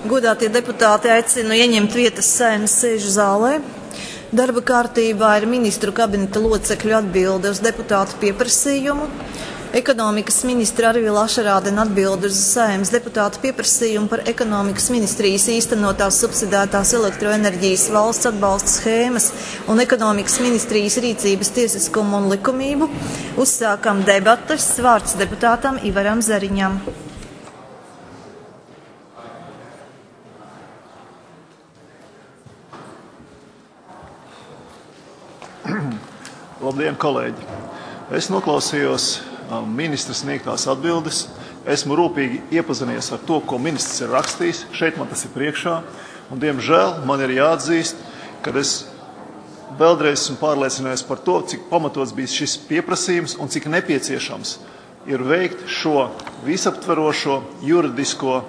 Godātie deputāti, aicinu ieņemt vietas Saeimas sēžu zālē. Darba kārtībā ir ministru kabineta locekļu atbilde uz deputātu pieprasījumu. Ekonomikas ministra Arvila Ašarādena atbilde uz Saeimas deputātu pieprasījumu par ekonomikas ministrijas īstenotās subsidētās elektroenerģijas valsts atbalsta schēmas un ekonomikas ministrijas rīcības tiesiskumu un likumību. Uzsākam debates. Vārds deputātam Ivaram Zariņam. Labdien, kolēģi! Es noklausījos ministra sniegtās atbildes. Esmu rūpīgi iepazinies ar to, ko ministrs ir rakstījis. Šeit man tas ir priekšā. Un, diemžēl, man ir jāatzīst, ka es vēlreiz esmu pārliecinājies par to, cik pamatots bija šis pieprasījums un cik nepieciešams ir veikt šo visaptverošo juridisko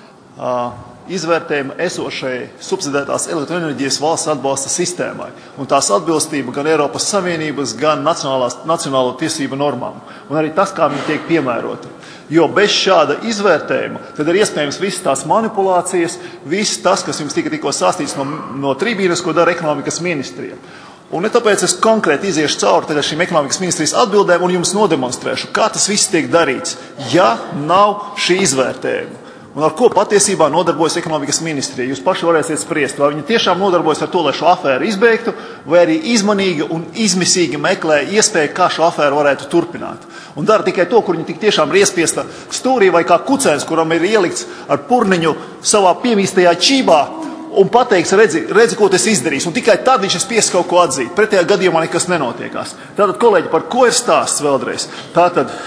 izvērtējumu esošai subsidētās elektroenerģijas valsts atbalsta sistēmai un tās atbilstību gan Eiropas Savienības, gan nacionālo tiesību normām. Un arī tas, kā viņi tiek piemēroti. Jo bez šāda izvērtējuma tad ir iespējams visas tās manipulācijas, viss tas, kas jums tikko stāstīts no tribīnes, ko dara ekonomikas ministrija. Un tāpēc es konkrēti iziešu cauri tagad šīm ekonomikas ministrijas atbildēm un jums nodemonstrēšu, kā tas viss tiek darīts, ja nav šī izvērtējuma. Un ar ko patiesībā nodarbojas ekonomikas ministrija. Jūs paši varēsiet spriest, vai viņi tiešām nodarbojas ar to, lai šo afēru izbeigtu, vai arī izmanīgi un izmisīgi meklē iespēju, kā šo afēru varētu turpināt. Un dara tikai to, kur viņi tik tiešām ir iespiesta stūrī, vai kā kucēns, kuram ir ielikts ar purniņu savā piemīstajā čībā, un pateiks, redzi, ko tas izdarīs. Un tikai tad viņš ir spiests kaut ko atzīt. Pretējā gadījumā nekas nenotiekās. Tātad, kolēģi, par ko ir stāsts vēlreiz? Tātad,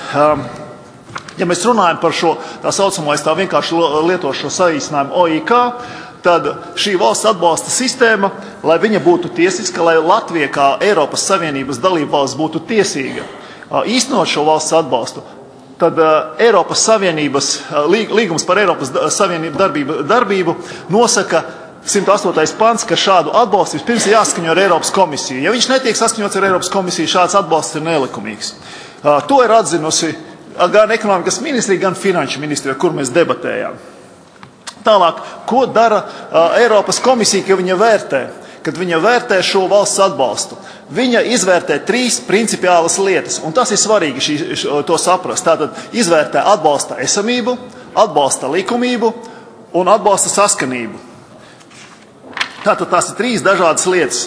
ja mēs runājam par šo tā saucamo, es tā vienkārši lietošu šo saīsinājumu OIK, tad šī valsts atbalsta sistēma, lai viņa būtu tiesiska, lai Latvija kā Eiropas Savienības dalība valsts būtu tiesīga īstenot šo valsts atbalstu, tad Eiropas Savienības līgums par Eiropas Savienību darbību nosaka 108. pants, ka šādu atbalstu vispirms ir jāskaņo ar Eiropas komisiju. Ja viņš netiek saskaņots ar Eiropas komisiju, šāds atbalsts ir nelikumīgs. To ir atzinusi gan ekonomikas ministrija, gan finanšu ministrija, kur mēs debatējām. Tālāk, ko dara Eiropas komisija, kad viņa vērtē šo valsts atbalstu? Viņa izvērtē 3 principiālas lietas, un tas ir svarīgi to saprast. Tātad izvērtē atbalsta esamību, atbalsta likumību un atbalsta saskanību. Tātad tās ir 3 dažādas lietas.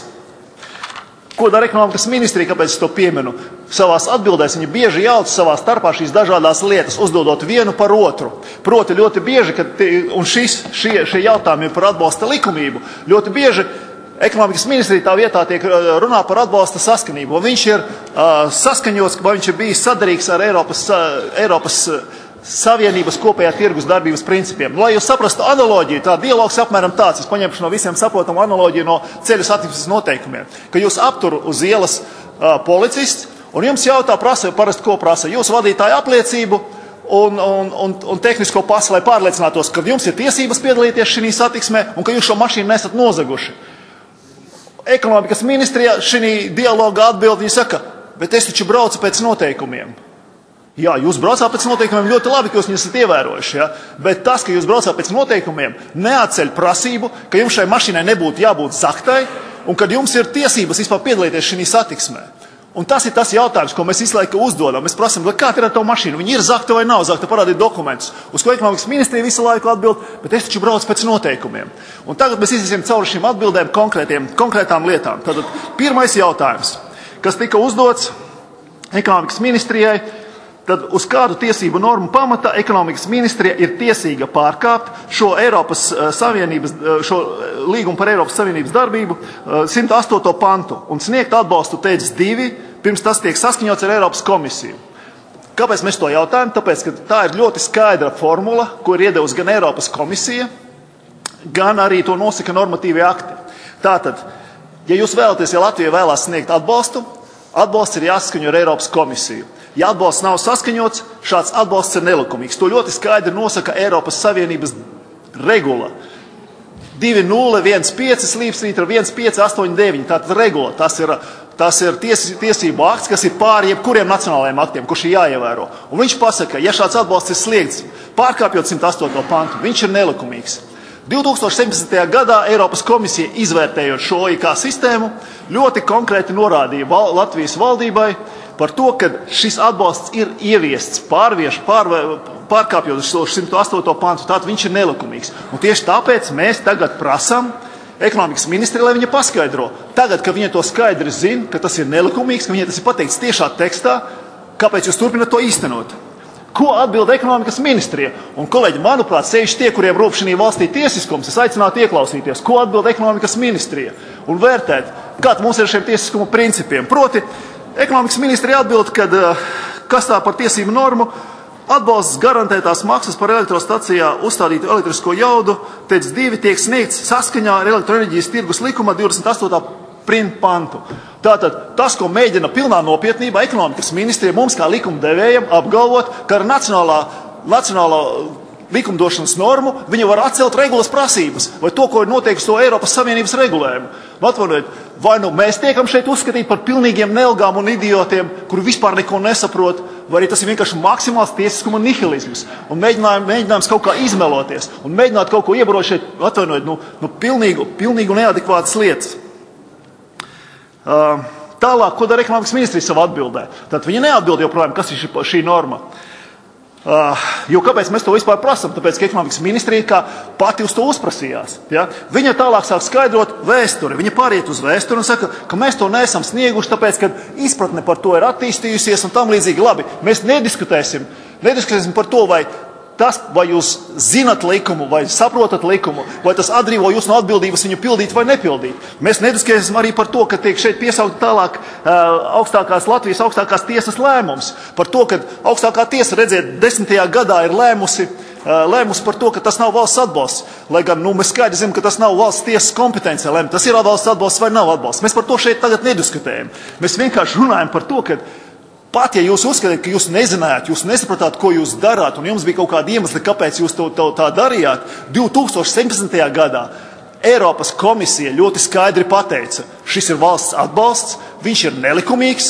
Ko dara ekonomikas ministrija, kāpēc es to pieminu? Savās atbildēs viņi bieži jauc savā starpā šīs dažādās lietas, uzdodot vienu par otru. Proti ļoti bieži, un šie jautājumi par atbalsta likumību, ļoti bieži ekonomikas ministrija tā vietā tiek runā par atbalsta saskanību. Vai viņš ir saskaņots, vai viņš ir bijis sadarīgs ar Eiropas Savienības kopējā tirgus darbības principiem. Lai jūs saprastu analoģiju, tā dialogs apmēram tāds, es paņemšu no visiem saprotamu analoģiju no ceļu satiksmes noteikumiem, ka jūs aptur uz ielas policists un jums jautā, parasti ko prasa, jūsu vadītāja apliecību un tehnisko pasu, lai pārliecinātos, ka jums ir tiesības piedalīties šī satiksmē un ka jūs šo mašīnu nesat nozaguši. Ekonomikas ministrijā šī dialogā atbild, viņi saka, bet es taču braucu pēc noteikumiem. Jā, jūs braucāt pēc noteikumiem ļoti labi, ka jūs viņus esat ievērojuši, ja? Bet tas, ka jūs braucāt pēc noteikumiem, neatceļ prasību, ka jums šai mašīnai nebūtu jābūt zaktai un kad jums ir tiesības vispār piedalīties šī satiksmē. Un tas ir tas jautājums, ko mēs visu laiku uzdodam. Mēs prasām, kā ir ar to mašīnu? Viņa ir zakta vai nav zakta, parādīt dokumentus. Uz ko ekonomikas ministrija visu laiku atbild, bet es taču braucu pēc noteikumiem. Un tagad mēs iziesim cauri šīm atbildēm konkrētām lietām. Tātad pirmais jautājums, kas tika uzdots ekonomikas ministrijai, tad uz kādu tiesību normu pamata ekonomikas ministrija ir tiesīga pārkāpt šo šo līgumu par Eiropas Savienības darbību 108. pantu un sniegt atbalstu teicis 2, pirms tas tiek saskaņots ar Eiropas komisiju. Kāpēc mēs to jautājam? Tāpēc, ka tā ir ļoti skaidra formula, ko ir iedevusi gan Eiropas komisija, gan arī to nosaka normatīvie akti. Tātad, ja jūs vēlaties, ja Latvija vēlās sniegt atbalstu, atbalsts ir jāsaskaņo ar Eiropas komisiju. Ja atbalsts nav saskaņots, šāds atbalsts ir nelikumīgs. To ļoti skaidri nosaka Eiropas Savienības regula. 2015/1589, 1589, tātad regula. Tas ir tiesību akts, kas ir pāri jebkuriem nacionālajiem aktiem, kurš ir jāievēro. Un viņš pasaka, ja šāds atbalsts ir sniegts pārkāpjot 108. pantu, viņš ir nelikumīgs. 2017. gadā Eiropas komisija, izvērtējot šo IK sistēmu, ļoti konkrēti norādīja Latvijas valdībai par to, ka šis atbalsts ir ieviests pārkāpjot 108. pantu, tātad viņš ir nelikumīgs. Un tieši tāpēc mēs tagad prasam ekonomikas ministri, lai viņa paskaidro. Tagad, ka viņa to skaidri zina, ka tas ir nelikumīgs, ka viņa tas ir pateikts tiešā tekstā, kāpēc jūs turpināt to īstenot? Ko atbild ekonomikas ministrija? Un, kolēģi, manuprāt, sevišķi tie, kuriem rūp šī valstī tiesiskums, es aicinātu ieklausīties, ko atbild ekonomikas ministrija un vērtēt, kāda mums ir šiem tiesiskuma principiem. Proti, ekonomikas ministrija atbild, kad kas tā par tiesību normu, atbalsts garantētās maksas par elektrostacijā uzstādītu elektrisko jaudu TEC2 tiek sniegts saskaņā ar elektroenerģijas tirgus likuma 28. pantu. Tātad tas, ko mēģina pilnā nopietnībā ekonomikas ministrija mums kā likumdevējiem apgalvot, ka ar nacionālā likumdošanas normu viņa var atcelt regulas prasības vai to, ko ir noteikusi to Eiropas Savienības regulējumu. Atvainojiet, vai nu mēs tiekam šeit uzskatīt par pilnīgiem nelgām un idiotiem, kuri vispār neko nesaprot, vai arī tas ir vienkārši maksimāls tiesiskuma nihilisms un mēģinājums kaut kā izmeloties un mēģināt kaut ko iebarot šeit, atvainojiet, pilnīgu neadekvātas lietas. Tālāk, ko dara ekonomikas ministrija savā atbildē? Tad viņa neatbild joprojām, kas ir šī norma. Jo kāpēc mēs to vispār prasam? Tāpēc, ka ekonomikas ministrija kā pati uz to uzprasījās. Ja? Viņa tālāk sāk skaidrot vēsturi. Viņa pāriet uz vēsturi un saka, ka mēs to neesam snieguši, tāpēc, ka izpratne par to ir attīstījusies un tam līdzīgi. Labi, mēs nediskutēsim par to, vai jūs zinat likumu, vai saprotat likumu, vai tas atbrīvo jūs no atbildības viņu pildīt vai nepildīt. Mēs nediskutēsim arī par to, ka tiek šeit piesaukt tālāk Latvijas augstākās tiesas lēmums. Par to, ka augstākā tiesa, redziet, 10. gadā ir lēmusi par to, ka tas nav valsts atbalsts. Lai gan mēs skaidri zinām, ka tas nav valsts tiesas kompetencija lemt. Tas ir valsts atbalsts vai nav atbalsts. Mēs par to šeit tagad nediskutējam. Mēs vienkārši runājam par to, ka pat, ja jūs uzskatāt, ka jūs nezinājāt, jūs nesapratāt, ko jūs darāt, un jums bija kaut kādi iemesli, kāpēc jūs to tā darījāt, 2017. gadā Eiropas komisija ļoti skaidri pateica, šis ir valsts atbalsts, viņš ir nelikumīgs,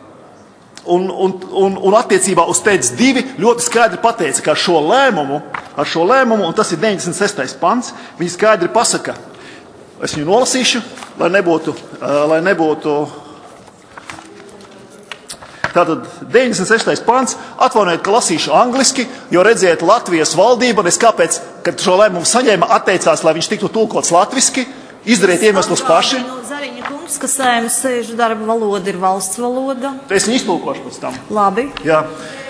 un attiecībā uz TEC2 ļoti skaidri pateica, ka ar šo lēmumu, un tas ir 96. pants, viņi skaidri pasaka, es viņu nolasīšu, lai nebūtu Tātad 96. pants, atvainojiet, ka lasīšu angliski, jo redziet, Latvijas valdība, kāpēc, kad šo lēmumu saņēma, atteicās, lai viņš tiktu tulkots latviski, izdariet iemeslus paši. Zariņa kungs, ka Saeimas sēžu darba valoda ir valsts valoda. Es viņu iztulkošu pēc tam. Labi. Jā.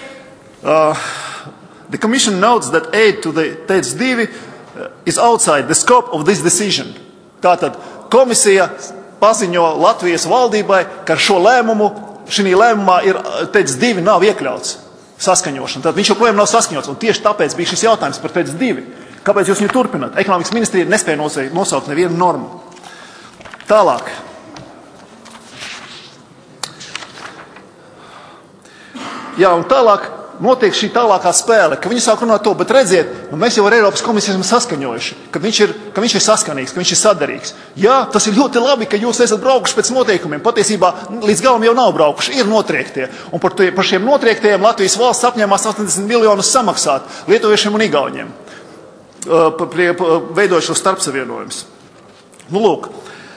The Commission notes that aid to the TEC2 is outside the scope of this decision. Tātad komisija paziņo Latvijas valdībai, ka šo lēmumu šī lēmumā ir TEC2 nav iekļauts saskaņošana. Tad viņš joprojām nav saskaņots. Un tieši tāpēc bija šis jautājums par TEC2. Kāpēc jūs viņu turpināt? Ekonomikas ministrija nespēja nosaukt nevienu normu. Tālāk. Jā, un tālāk notiek šī tālākā spēle, ka viņi sāk runāt to, bet redziet, mēs jau ar Eiropas komisiju esam saskaņojuši, ka viņš ir saskanīgs, ka viņš ir sadarīgs. Jā, tas ir ļoti labi, ka jūs esat braukuši pēc noteikumiem. Patiesībā līdz galam jau nav braukuši, ir notriektie. Un par šiem notriektiem Latvijas valsts apņēmās 80 miljonus samaksāt lietuviešiem un igauņiem, veidojot šo starpsavienojumus. Lūk,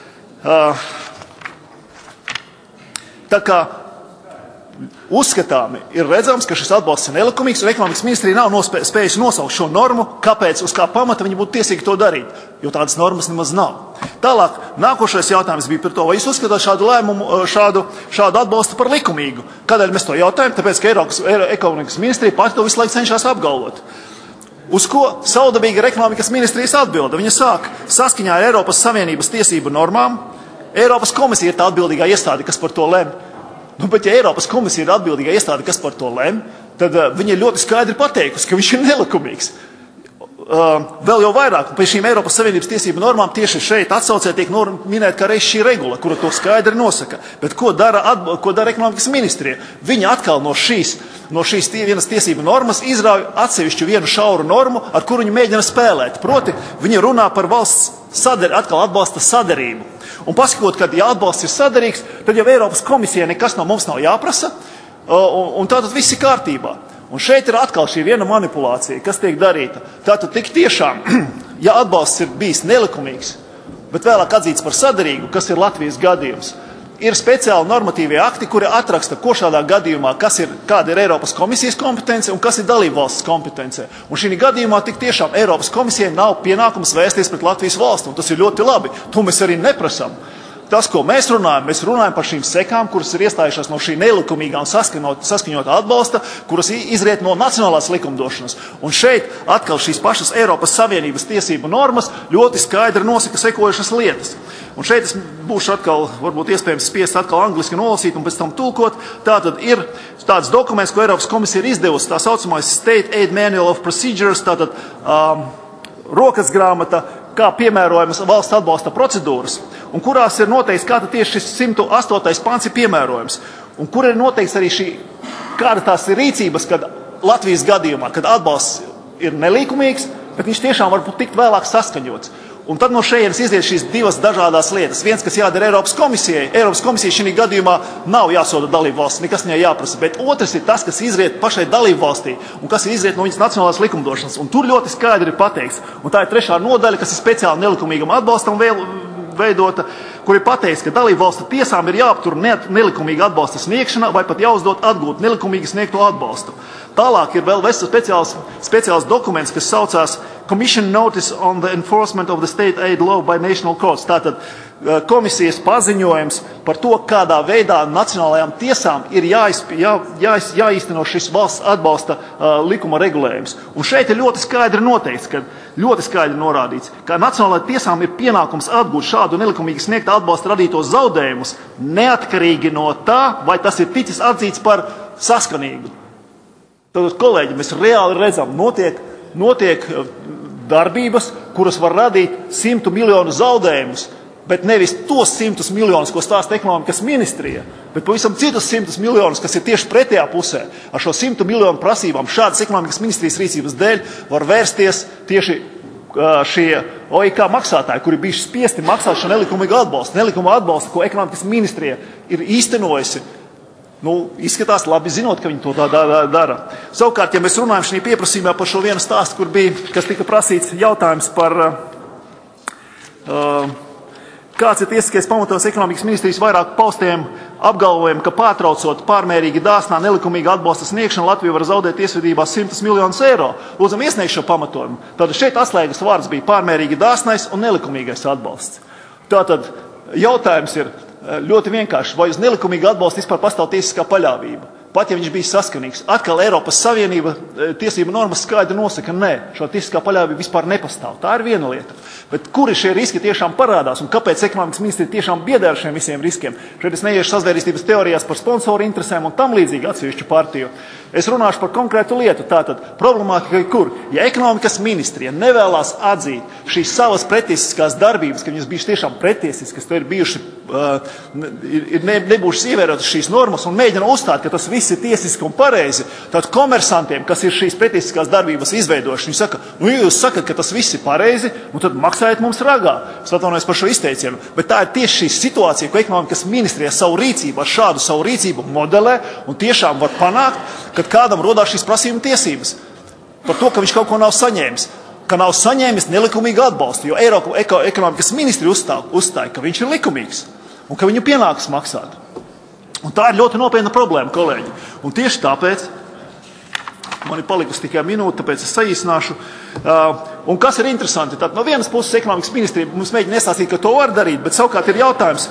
tā kā uzskatāmi ir redzams, ka šis atbalsts ir nelikumīgs, un ekonomikas ministrija nav spējusi nosaukt šo normu, kāpēc, uz kā pamata viņi būtu tiesīgi to darīt, jo tādas normas nemaz nav. Tālāk, nākošais jautājums bija par to, vai jūs uzskatāt šādu lēmumu, šādu atbalstu par likumīgu. Kādēļ mēs to jautājam? Tāpēc, ka ekonomikas ministrija pati to visu laiku cenšas apgalvot. Uz ko saudabīga ir ekonomikas ministrijas atbilde? Viņa sāk saskaņā ar Eiropas Savienības tiesību normām. Eiropas komisija ir tā atbildīgā iestāde, kas par to lem. Bet ja Eiropas komisija ir atbildīgā iestāde, kas par to lem, tad viņi ir ļoti skaidri pateikusi, ka viņš ir nelikumīgs. Vēl jau vairāk pie šīm Eiropas Savienības tiesību normām tieši šeit atsaucē tiek minēta kā reiz šī regula, kura to skaidri nosaka. Bet ko dara ekonomikas ministrija? Viņa atkal no šīs vienas tiesību normas izrauj atsevišķu vienu šauru normu, ar kuru viņi mēģina spēlēt. Proti, viņi runā par valsts atkal atbalsta sadarību. Un paskot, kad ja atbalsts ir sadarīgs, tad jau Eiropas komisijai nekas no mums nav jāprasa, un tātad viss ir kārtībā. Un šeit ir atkal šī viena manipulācija, kas tiek darīta. Tātad tik tiešām, ja atbalsts ir bijis nelikumīgs, bet vēlāk atzīts par sadarīgu, kas ir Latvijas gadījums, ir speciāli normatīvie akti, kuri atraksta, ko šādā gadījumā, kāda ir Eiropas komisijas kompetence un kas ir dalību valsts kompetence. Un šī gadījumā tik tiešām Eiropas komisijai nav pienākums vērsties pret Latvijas valsti, un tas ir ļoti labi. To mēs arī neprasam. Tas, ko mēs runājam par šīm sekām, kuras ir iestājušās no šī nelikumīgā un saskaņotā atbalsta, kuras izriet no nacionālās likumdošanas. Un šeit atkal šīs pašas Eiropas Savienības tiesību normas ļoti skaidri nosaka sekojušas lietas. Un šeit es būšu atkal, varbūt iespējams spiest atkal angliski nolasīt un pēc tam tulkot. Tātad ir tāds dokuments, ko Eiropas komisija ir izdevusi, tā saucamais State Aid Manual of Procedures, tātad rokas grāmata, kā piemērojamas valsts atbalsta procedūras, un kurās ir noteikts, kā tieši šis 108. pants ir piemērojams, un kur ir noteikts arī kāda tās ir rīcības, kad Latvijas gadījumā, kad atbalsts ir nelīkumīgs, bet viņš tiešām var tikt vēlāk saskaņots. Un tad no šejienes iziet šīs divas dažādās lietas. Viens, kas jādara Eiropas komisijai. Eiropas komisija šī gadījumā nav jāsoda dalību valsts, nekas viņai jāprasa. Bet otrs ir tas, kas izriet pašai dalību valstī un kas izriet no viņas nacionālās likumdošanas. Un tur ļoti skaidri ir pateikts. Un tā ir 3. nodaļa, kas ir speciāli nelikumīgam atbalstam veidota, kur ir pateikts, ka dalību valstu tiesām ir jāaptur nelikumīga atbalsta sniegšana vai pat jāuzdot atgūt nelikumīgi sniegto atbalstu. Tālāk ir vēl speciāls dokuments, kas saucās Commission Notice on the Enforcement of the State Aid Law by National Courts. Tātad komisijas paziņojums par to, kādā veidā nacionālajām tiesām ir jāīsteno šis valsts atbalsta likuma regulējums. Un šeit ir ļoti skaidri noteikts, ļoti skaidri norādīts, ka nacionālajām tiesām ir pienākums atgūt šādu nelikumīgi sniegta atbalsta radītos zaudējumus, neatkarīgi no tā, vai tas ir ticis atzīts par saskanīgu. Tātad, kolēģi, mēs reāli redzam, notiek darbības, kuras var radīt 100 miljonu zaudējumus, bet nevis tos 100 miljonus, ko stāsta ekonomikas ministrija, bet pavisam citus 100 miljonus, kas ir tieši pretējā pusē. Ar šo 100 miljonu prasībām šādas ekonomikas ministrijas rīcības dēļ var vērsties tieši šie OIK maksātāji, kuri bijuši spiesti maksāt šo nelikumīgu atbalstu, ko ekonomikas ministrija ir īstenojusi. Izskatās labi zinot, ka viņi to tā dara. Savukārt, ja mēs runājam šī pieprasījumā par šo vienu stāstu, kas tika prasīts jautājums par kāds ir tiesiskais pamatojums ekonomikas ministrijas vairāk paustiem apgalvojumiem, ka pārtraucot pārmērīgi dāsnā nelikumīga atbalsta sniegšanu, Latvija var zaudēt tiesvedībā 100 miljonus eiro. Lūdzam iesniegt šo pamatojumu. Tātad šeit atslēgas vārds bija pārmērīgi dāsnais un nelikumīgais atbalsts. Tātad jautājums ir ļoti vienkārši, vai uz nelikumīgu atbalstu vispār pastāv tiesiskā paļāvība. Pat ja viņš bija saskanīgs, atkal Eiropas Savienība tiesību normas skaidri nosaka, nē, šo tiesiskā paļāvība vispār nepastāv. Tā ir viena lieta. Bet kuri šie riski tiešām parādās un kāpēc ekonomikas ministri tiešām biedē ar šiem visiem riskiem? Šeit es neiešu sazvērestības teorijās par sponsoru interesēm un tam līdzīgi atsevišķu partiju. Es runāšu par konkrētu lietu. Tātad problemātika ir kur? Ja ekonomikas ministrija nevēlās atzīt šīs savas pretiesiskās darbības, ka viņas bijušas tiešām pretiesiskas, to ir bijuši, nebūšas ievērotas šīs normas un mēģina uzstāt, ka tas viss ir tiesiski un pareizi, tad komersantiem, kas ir šīs pretiesiskās darbības izveidojuši, viņi saka, jūs sakat, ka tas viss ir pareizi, tad maksājiet mums ragā. Es atvainojos par šo izteicienu, bet tā ir tieši šī situācija, ko ekonomikas ministrija savu rīcību ar šādu savu rīcību modelē un tiešām var panākt, kad kādam rodās šīs prasījuma tiesības par to, ka viņš kaut ko nav saņēmis, ka nav saņēmis nelikumīgu atbalstu, jo ekonomikas ministri uzstāja, ka viņš ir likumīgs un ka viņu pienākas maksāt. Un tā ir ļoti nopietna problēma, kolēģi. Un tieši tāpēc, man ir palikusi tikai minūte, tāpēc es saīsināšu. Un kas ir interesanti, tad no vienas puses ekonomikas ministrija mums mēģina iestāstīt, ka to var darīt, bet savukārt ir jautājums,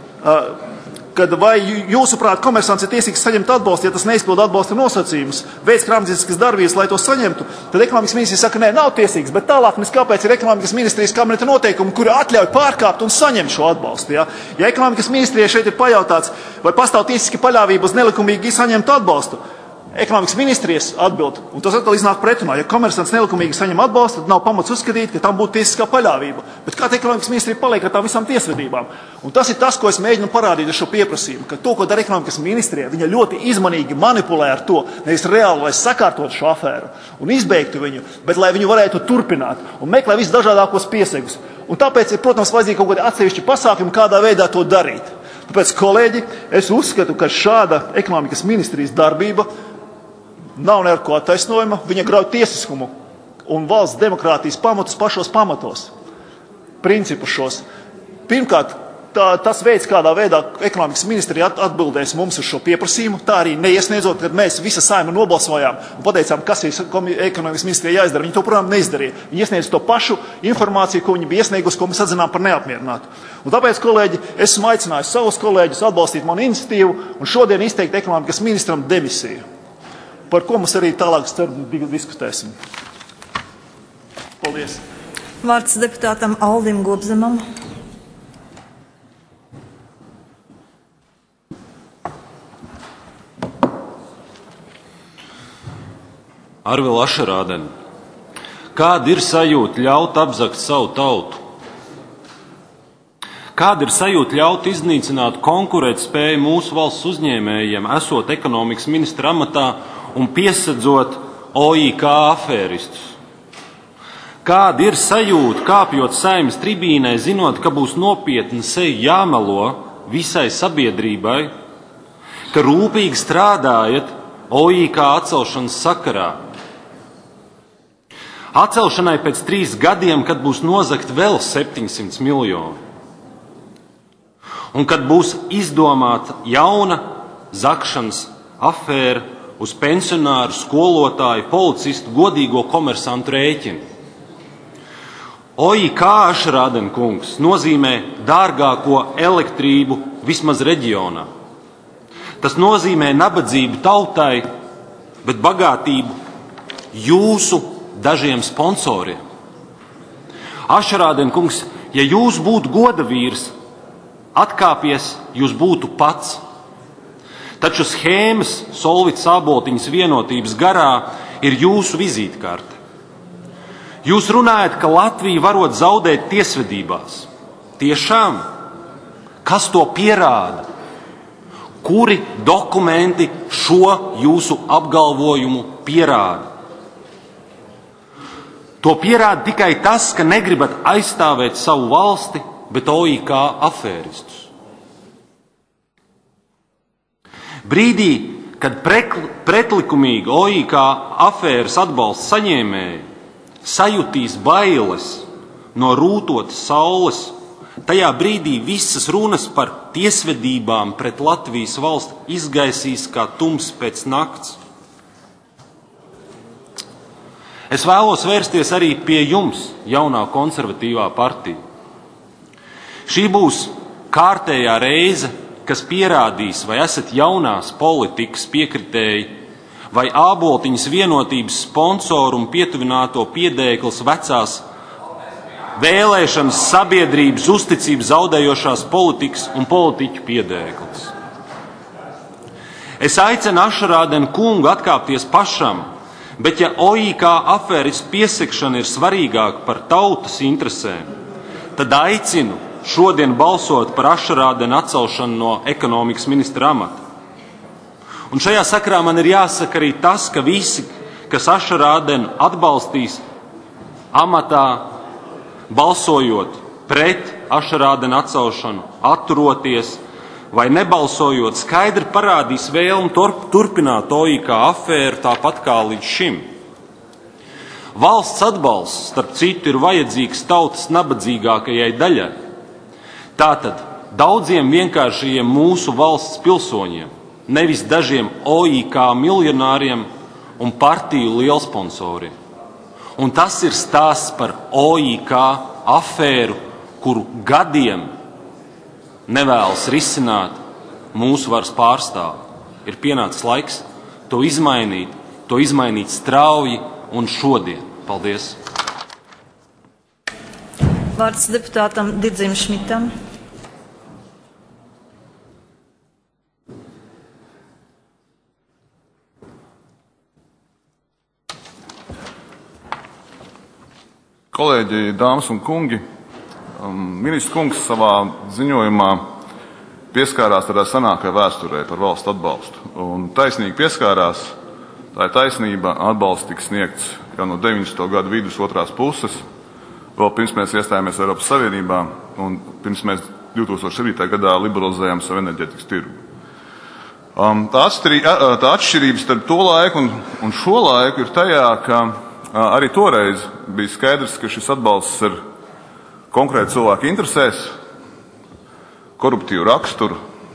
kad vai jūsuprāt komersants ir tiesīgs saņemt atbalstu, ja tas neizpild atbalsta nosacījumus, veids krāpnieciskas darbības, lai to saņemtu, tad ekonomikas ministrija saka, nē, nav tiesīgs, bet tālāk mēs kāpēc ir ekonomikas ministrijas kabineta noteikumi, kuri atļauj pārkāpt un saņemt šo atbalstu. Ja ekonomikas ministrijai šeit ir pajautāts, vai pastāv tiesiski paļāvība uz nelikumīgi saņemt atbalstu, ekonomikas ministrijas atbild, un tas atkal iznāk pretrunā. Ja komersants nelikumīgi saņem atbalstu, tad nav pamats uzskatīt, ka tam būtu tiesiskā paļāvība. Bet kā ekonomikas ministrija paliek ar tām visām tiesvedībām? Un tas ir tas, ko es mēģinu parādīt ar šo pieprasījumu, ka to, ko dara ekonomikas ministrija, viņa ļoti izmanīgi manipulē ar to, nevis reāli, lai sakārtot šo afēru un izbeigtu viņu, bet lai viņu varētu turpināt un meklē visdažādākos piesegus. Un tāpēc ir, protams, vajadzīgi kaut kādi atsevišķi pasākumi, kādā veidā to darīt. Tāpēc, kolēģi, es uzskatu, ka šāda ekonomikas ministrijas darbība nav ne ar ko attaisnojama, viņa grauj tiesiskumu un valsts demokrātijas pamatus pašos pamatos, principus šos. Pirmkārt, tas veids, kādā veidā ekonomikas ministrija atbildēs mums uz šo pieprasījumu, tā arī neiesniedzot, kad mēs visa saima nobalsojām un pateicām, kas ir ekonomikas ministrija jāizdara. Viņi to, protams, neizdarīja. Viņi iesniedz to pašu informāciju, ko viņi bija iesniegusi, ko mēs atzinām par neapmierinātu. Un tāpēc, kolēģi, esmu aicinājis savus kolēģus atbalstīt manu iniciatīvu un šodien izteikt ekonomikas ministram demisiju, par ko mums arī tālāk diskutēsim. Paldies. Vārds deputātam Aldim Gobzemam. Arvila Ašarādene, kāda ir sajūta ļaut apzakt savu tautu? Kāda ir sajūta ļaut iznīcināt konkurētspēju mūsu valsts uzņēmējiem, esot ekonomikas ministra amatā un piesadzot OIK afēristus? Kāda ir sajūta kāpjot Saeimas tribīnē, zinot, ka būs nopietni sevi jāmelo visai sabiedrībai, ka rūpīgi strādājat OIK atcelšanas sakarā? Atcelšanai pēc 3 gadiem, kad būs nozagt vēl 700 miljoni. Un kad būs izdomāta jauna zakšanas afēra uz pensionāru, skolotāju, policistu, godīgo komersantu rēķinu. OIK Ašarādene kungs nozīmē dārgāko elektrību vismaz reģionā. Tas nozīmē nabadzību tautai, bet bagātību jūsu dažiem sponsoriem. Ašarādene kungs, ja jūs būtu goda vīrs, atkāpies jūs būtu pats. Taču schēmas Solvits Āboltiņas vienotības garā ir jūsu vizītkarte. Jūs runājat, ka Latvija varot zaudēt tiesvedībās. Tiešām? Kas to pierāda? Kuri dokumenti šo jūsu apgalvojumu pierāda? To pierāda tikai tas, ka negribat aizstāvēt savu valsti, bet OIK afēristus. Brīdī, kad pretlikumīgi OIK afēras atbalsta saņēmēji sajutīs bailes no rūtotas saules, tajā brīdī visas runas par tiesvedībām pret Latvijas valsti izgaisīs kā tums pēc nakts. Es vēlos vērsties arī pie jums, jaunā konservatīvā partija. Šī būs kārtējā reize, kas pierādīs, vai esat jaunās politikas piekritēji, vai Āboltiņas vienotības sponsoru un pietuvināto piedēklis vecās vēlēšanas sabiedrības uzticību zaudējošās politikas un politiķu piedēklis. Es aicinu Ašarādeni kungu atkāpties pašam, bet ja OIK afēristu piesegšana ir svarīgāka par tautas interesēm, tad aicinu šodien balsot par Ašarādeni atcelšanu no ekonomikas ministra amata. Un šajā sakarā man ir jāsaka arī tas, ka visi, kas Ašarādeni atbalstīs amatā, balsojot pret Ašarādeni atcelšanu, atturoties vai nebalsojot, skaidri parādīs vēlmu turpināt OIK afēru tāpat kā līdz šim. Valsts atbalsts, starp citu, ir vajadzīgs tautas nabadzīgākajai daļai. Tātad daudziem vienkāršajiem mūsu valsts pilsoņiem, nevis dažiem OIK miljonāriem un partiju lielsponsoriem. Un tas ir stāsts par OIK afēru, kuru gadiem nevēlas risināt mūsu varas pārstāvi. Ir pienācis laiks to izmainīt strauji un šodien. Paldies! Vārds deputātam Dirdzim Šmitam. Kolēģi, dāmas un kungi, ministrs kungs savā ziņojumā pieskārās tādā senākajā vēsturē par valsts atbalstu. Un taisnīgi pieskārās, tā ir taisnība, atbalsts tika sniegts jau no 90. gadu vidus otrās puses, vēl pirms mēs iestājāmies Eiropas Savienībā un pirms mēs 2007. gadā liberalizējām savu enerģētikas tirgu. Tā atšķirība starp to laiku un šo laiku ir tajā, ka arī toreiz bija skaidrs, ka šis atbalsts ir konkrēti cilvēku interesēs, koruptīvu raksturu.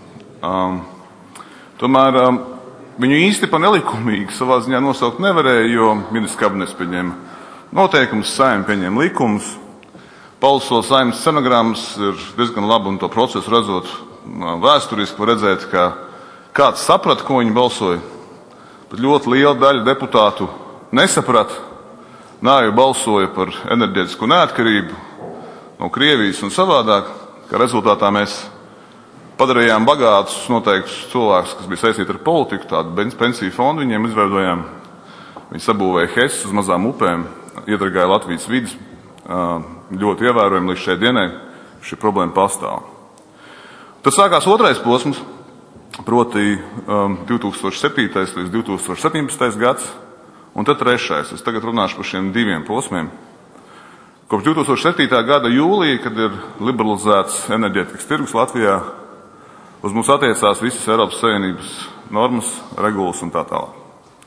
Tomēr viņu īsti pa nelikumīgi savā ziņā nosaukt nevarēja, jo ministrs kabinets pieņēma noteikumus, Saeima pieņēma likumus. Palasot Saeimas stenogrammas ir diezgan labi, un to procesu redzot vēsturiski var redzēt, ka kāds saprata, ko viņi balsoja, bet ļoti liela daļa deputātu nesaprata, nāja balsoja par enerģētisku neatkarību no Krievijas un savādāk, ka rezultātā mēs padarījām bagātus noteiktus cilvēkus, kas bija saistīti ar politiku, tādu pensiju fondu viņiem izveidojām. Viņi sabūvēja HES uz mazām upēm, iedragāja Latvijas vidus, ļoti ievērojami līdz šai dienai šī problēma pastāv. Tad sākās otrais posms, proti 2007. līdz 2017. gads, un tad trešais. Es tagad runāšu par šiem diviem posmiem. Kopš 2007. gada jūlija, kad ir liberalizēts enerģētikas tirgus Latvijā, uz mums attiecās visas Eiropas Savienības normas, regulas un tā tālāk.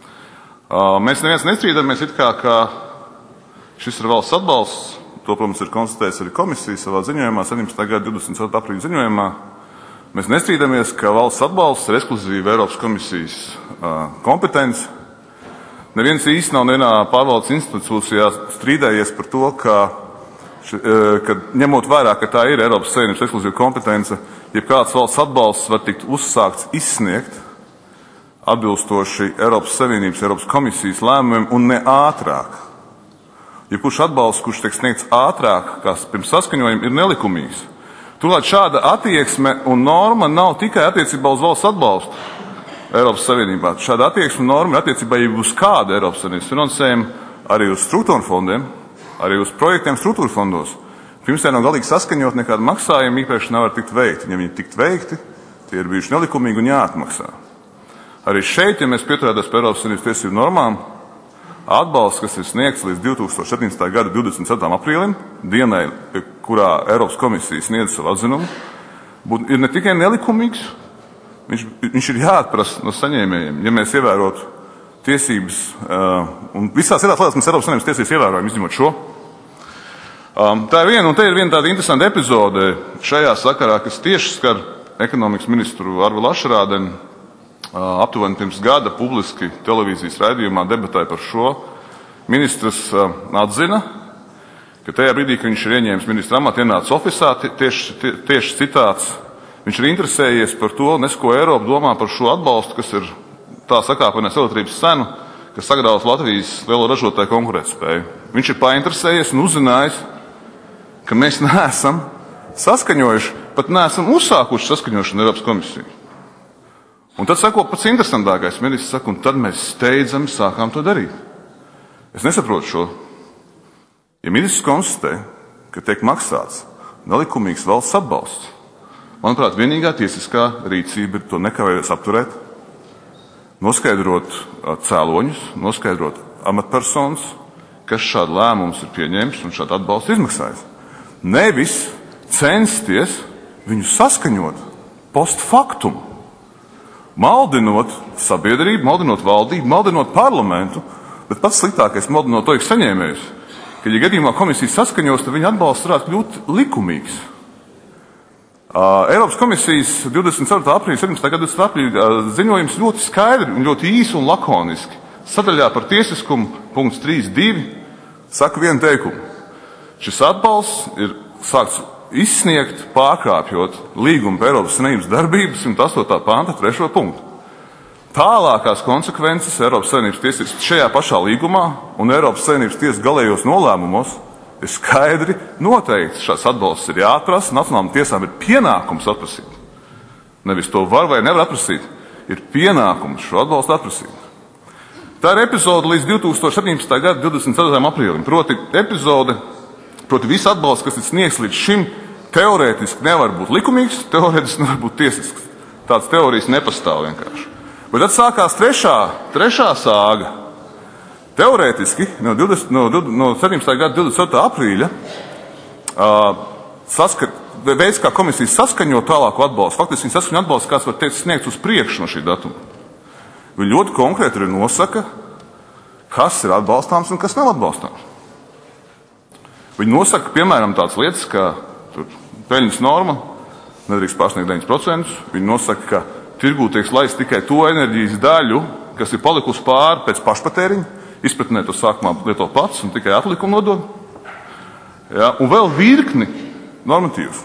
Mēs neviens nestrīdamies it kā šis ir valsts atbalsts. To, protams, ir konstatējis arī komisija savā ziņojumā, 17. gada 24. aprīļa ziņojumā. Mēs nestrīdamies, ka valsts atbalsts ir ekskluzīva Eiropas komisijas kompetence. Neviens īsti nav nevienā pārvaldes institūcijā strīdējies par to, ka ņemot vērā, ka tā ir Eiropas Savienības ekskluzīva kompetence, jebkāds valsts atbalsts var tikt uzsākts izsniegt atbilstoši Eiropas Savienības, Eiropas komisijas lēmumiem un ne ātrāk. Jebkurš atbalsts, kurš tiek sniegts ātrāk, kā pirms saskaņojuma, ir nelikumīgs. Turklāt šāda attieksme un norma nav tikai attiecībā uz valsts atbalstu Eiropas Savienībā. Šāda attieksme un norma ir attiecībā jau uz kādu Eiropas Savienības finansējumu, arī uz struktūra fondiem, arī uz projektiem struktūra fondos. Pirms tie nav galīgi saskaņot, nekāda maksājuma īpaši nevar tikt veikti. Ja viņi tikt veikti, tie ir bijuši nelikumīgi un jāatmaksā. Arī šeit, ja mēs pieturētos pie Eiropas Savienības tiesību normām, atbalsts, kas ir sniegts līdz 2017. gada 27. aprīlim, dienai, kurā Eiropas komisija sniedz savu atzinumu, ir ne tikai nelikumīgs, viņš ir jāatprasa no saņēmējiem, ja mēs ievērotu tiesības, un visās lietās mēs Eiropas Savienības tiesības ievērojam, izņemot šo. Tā ir viena, un te ir viena tāda interesanta epizode šajā sakarā, kas tieši skar ekonomikas ministru Arvilu Ašerādeni. Aptuveni pirms gada publiski televīzijas raidījumā debatēja par šo. Ministrs atzina, ka tajā brīdī, kad viņš ir ieņēmis ministra amatu, ienācis ofisā, tieši citāts, viņš ir interesējies par to, ko Eiropa domā par šo atbalstu, kas ir tā sakāpinās elektrības cenu, kas sagrauj Latvijas lielo ražotāju konkurētspēju. Viņš ir painteresējies un uzzinājis, ka mēs neesam saskaņojuši, pat neesam uzsākuši saskaņošanu Eiropas komisiju. Un tad sako pats interesantākais, ministrs saka, un tad mēs steidzami sākām to darīt. Es nesaprotu šo. Ja ministrs konstatē, ka tiek maksāts nelikumīgs valsts atbalsts, manuprāt, vienīgā tiesiskā rīcība ir to nekavējoties apturēt, noskaidrot cēloņus, noskaidrot amatpersonas, kas šādu lēmumus ir pieņēmis un šādu atbalstu izmaksājis. Nevis censties viņu saskaņot post factum, maldinot sabiedrību, maldinot valdību, maldinot parlamentu, bet pats sliktākais maldinot to saņēmējus, ka, ja gadījumā komisijas saskaņos, tad viņa atbalsts varētu kļūt likumīgs. Eiropas komisijas 24. aprīļa, 17. gada 20. aprīļa ziņojums ļoti skaidri un ļoti īsi un lakoniski. Sadaļā par tiesiskumu, punkts 3.2, saka vienu teikumu. Šis atbalsts ir sākts izsniegt, pārkāpjot līgumu par Eiropas Savienības darbību 108. panta 3. punktu. Tālākās konsekvences Eiropas Savienības tiesas šajā pašā līgumā un Eiropas Savienības tiesas galējos nolēmumos ir skaidri noteikts. Šāds atbalsts ir jāatprasa, nacionālām tiesām ir pienākums atprasīt. Nevis to var vai nevar atprasīt, ir pienākums šo atbalstu atprasīt. Tā ir epizode līdz 2017. gada 24. aprīlim, proti viss atbalsts, kas ir sniegts līdz šim, teorētiski nevar būt likumīgs, teorētiski nevar būt tiesisks. Tādas teorijas nepastāv vienkārši. Bet tad sākās trešā sāga. Teorētiski no 17. gada 24. aprīļa veids, kā komisijas saskaņo tālāku atbalstu, faktiski viņi saskaņo atbalstu, kāds var teikt sniegts uz priekšu no šī datuma. Viņi ļoti konkrēti arī nosaka, kas ir atbalstāms un kas nav atbalstāms. Viņi nosaka, piemēram, tādas lietas, ka peļņas norma nedrīkst pārsniegt 9%. Viņi nosaka, ka tirgū tiek laist tikai to enerģijas daļu, kas ir palikusi pāri pēc pašpatēriņa. Izpratnē to sākumā lieto pats un tikai atlikumu nodod. Ja, un vēl virkni normatīvus.